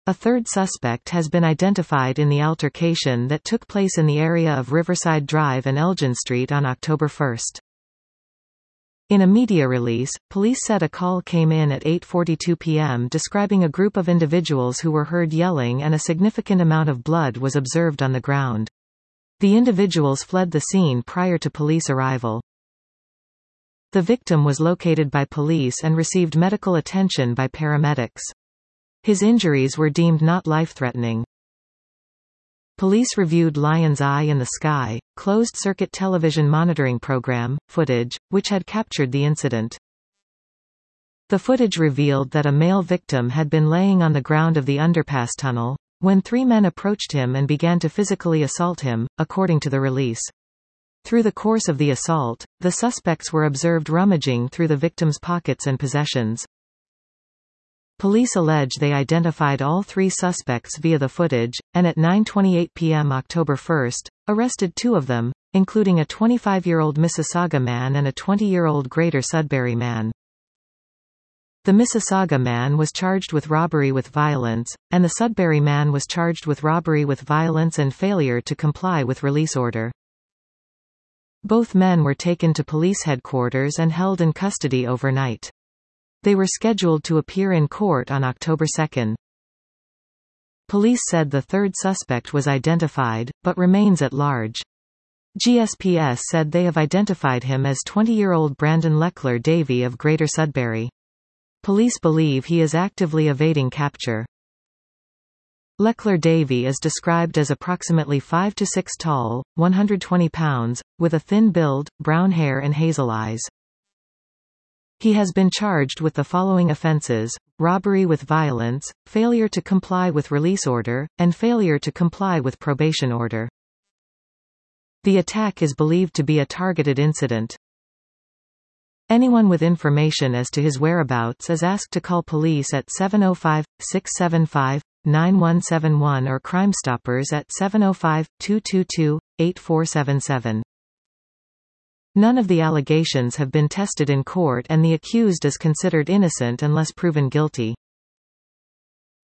A third suspect has been identified in the altercation that took place in the area of Riverside Drive and Elgin Street on October 1. In a media release, police said a call came in at 8:42 p.m. describing a group of individuals who were heard yelling and a significant amount of blood was observed on the ground. The individuals fled the scene prior to police arrival. The victim was located by police and received medical attention by paramedics. His injuries were deemed not life-threatening. Police reviewed Lion's Eye in the Sky, closed-circuit television monitoring program, footage, which had captured the incident. The footage revealed that a male victim had been laying on the ground of the underpass tunnel, when three men approached him and began to physically assault him, according to the release. Through the course of the assault, the suspects were observed rummaging through the victim's pockets and possessions. Police allege they identified all three suspects via the footage, and at 9:28 p.m. October 1, arrested two of them, including a 25-year-old Mississauga man and a 20-year-old Greater Sudbury man. The Mississauga man was charged with robbery with violence, and the Sudbury man was charged with robbery with violence and failure to comply with release order. Both men were taken to police headquarters and held in custody overnight. They were scheduled to appear in court on October 2. Police said the third suspect was identified, but remains at large. GSPS said they have identified him as 20-year-old Brandon Leckler Davey of Greater Sudbury. Police believe he is actively evading capture. Leckler Davey is described as approximately 5 to 6 tall, 120 pounds, with a thin build, brown hair and hazel eyes. He has been charged with the following offenses: robbery with violence, failure to comply with release order, and failure to comply with probation order. The attack is believed to be a targeted incident. Anyone with information as to his whereabouts is asked to call police at 705-675-9171 or Crime Stoppers at 705-222-8477. None of the allegations have been tested in court and the accused is considered innocent unless proven guilty.